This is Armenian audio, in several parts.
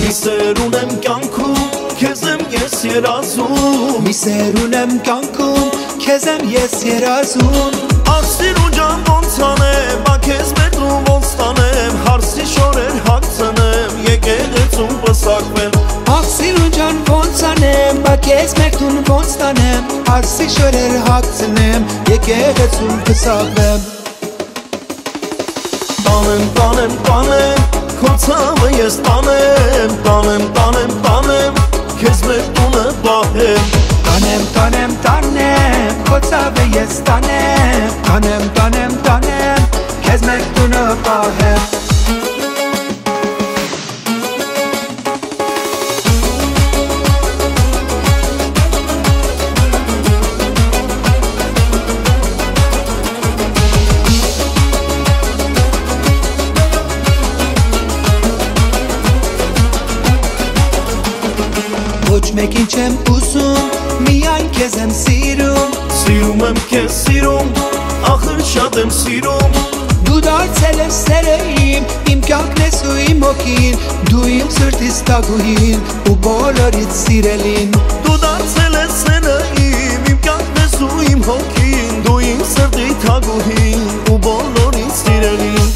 Մի սեր ունեմ կյանքում, քեզ եմ ես երազում Մի սեր ունեմ կյանքում, քեզ եմ ես երազում Աղսիրու ջան ոնց անեմ, բա քեզ մետնում ոնց տանեմ Հարսի շորեր հագցնեմ, եկեղեցում պսակվեմ Աղսիրու ջան ոնց անեմ, բա քեզ մեկնում ոնց տանեմ Հարսի շորեր հագցնեմ, եկեղեցում պսակվեմ Տանեմ, տանեմ, տանեմ, քո ցավը ես տանեմ Տանեմ, տանեմ, տանեմ, քեզ մեր տունը պահեմ Տանեմ, տանեմ, տանեմ, քո ցավը ես տանեմ Տանեմ, տանեմ, տանեմ, քեզ մեր տունը պահեմ Ոչ մեկին չեմ ուզում, միայն քեզ եմ սիրում Սիրում եմ քեզ սիրում, ախր շատ եմ սիրում Դու դարձել ես սերը իմ կյանքն ես ու իմ հոգին Դու իմ սրտիս տագուհին ու բոլորից սիրելին Դու դարձել ես սերը իմ կյանքն ես ու իմ հոգին Դու իմ սրտի թագուհին ու բոլորից սիրելին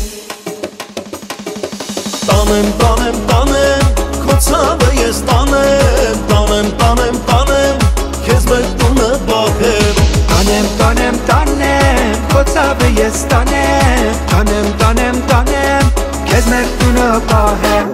Տանեմ, տանեմ, տանեմ, քո ցավը ես տանեմ Տանեմ, տանեմ, տանեմ, քեզ մեր տունը պահեմ Տանեմ, տանեմ, տանեմ, քո ցավը ես տանեմ Տանեմ, տանեմ, տանեմ, քեզ մեր տունը պահեմ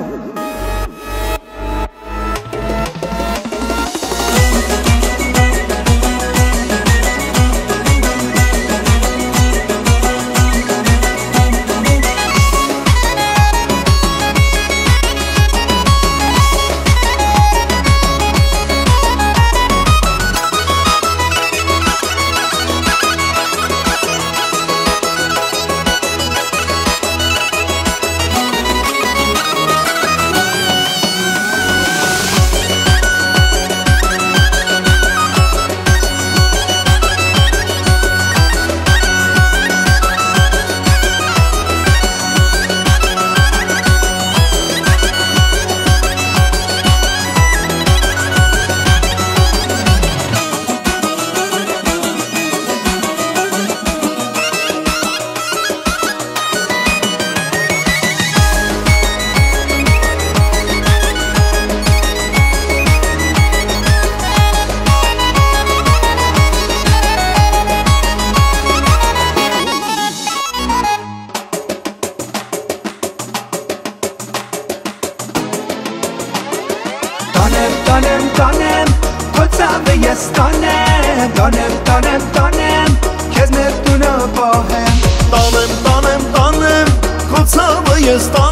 Տանեմ, տանեմ, քո ցավը ես տանեմ Տանեմ, տանեմ, տանեմ, քեզ մեր տունը պահեմ Տանեմ, տանեմ, տանեմ, քո ցավը ես տանեմ